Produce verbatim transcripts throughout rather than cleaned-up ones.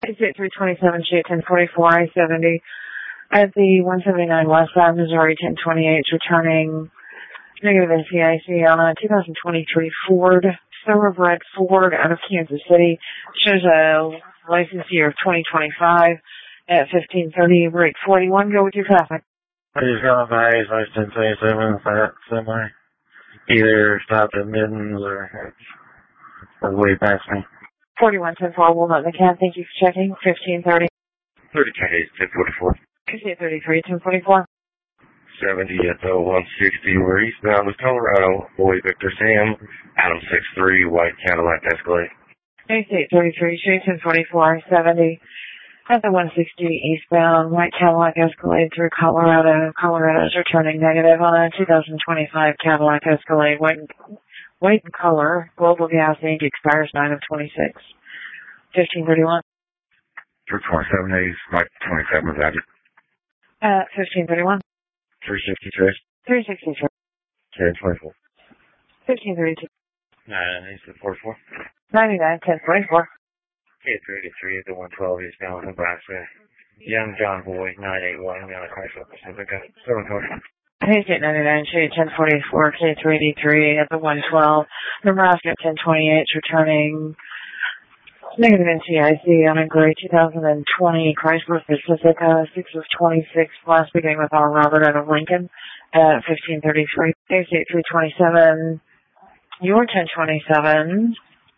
Exit three twenty-seven, shoot ten forty-four, I seventy. At the one seventy-nine westbound Missouri ten twenty-eight, returning negative N C I C on a two thousand twenty-three Ford, Thoroughbred Ford out of Kansas City. Shows a license year of twenty twenty-five at fifteen thirty, break forty-one, go with your traffic. I just got my eyes license twenty-seven, that semi. Either stopped at Middens or, or way past me. forty-one ten four, we'll note the cab. Thank you for checking. fifteen thirty. thirty-two, ten forty-four. fifteen thirty-three, ten forty-four. seventy at the one sixty, we're eastbound with Colorado, Boy Victor Sam, Adam six three, white Cadillac Escalade. eighty-eight thirty-three, shoot ten forty-four, seventy. At the one sixty eastbound, white Cadillac Escalade through Colorado. Colorado is returning negative on a two thousand twenty-five Cadillac Escalade, white, white in color. Global Gas Incorporated expires nine of twenty-six. fifteen thirty-one. three twenty-seven A's, white twenty-seven is added. At fifteen thirty-one. three sixty-three. three sixty-three. ten twenty-four. fifteen thirty-two. nine eight forty-four. ninety-nine, ten forty-four. K thirty-three at the one twelve eastbound Nebraska. Young John Boy, nine eight one, Yana Chrysler Pacifica, seven twenty. Hayesgate ninety-nine, shoot ten forty-four, K three eighty-three at the one twelve. Nebraska ten twenty-eight, returning negative N C I C on a gray two thousand twenty Chrysler Pacifica, six of twenty-six, last beginning with R. Robert out of Lincoln at fifteen thirty-three. Hayesgate three twenty-seven, your ten twenty-seven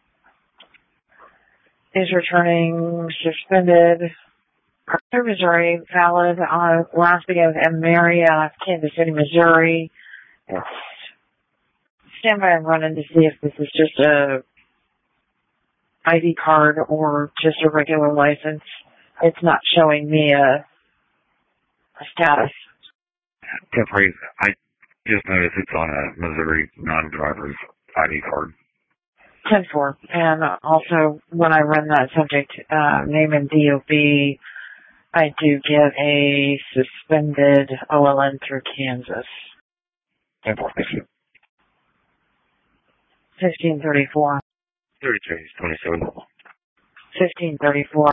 is returning suspended. Carter, Missouri, valid on last beginning with M. Mary out of Kansas City, Missouri. It's stand by and run in to see if this is just a I D card or just a regular license. It's not showing me a, a status. Temporary, I just noticed it's on a Missouri non-driver's I D card. ten four. And also, when I run that subject uh, name and D O B, I do get a suspended O L N through Kansas. ten four, thank you. fifteen thirty-four. thirty-three, twenty-seven. fifteen thirty-four.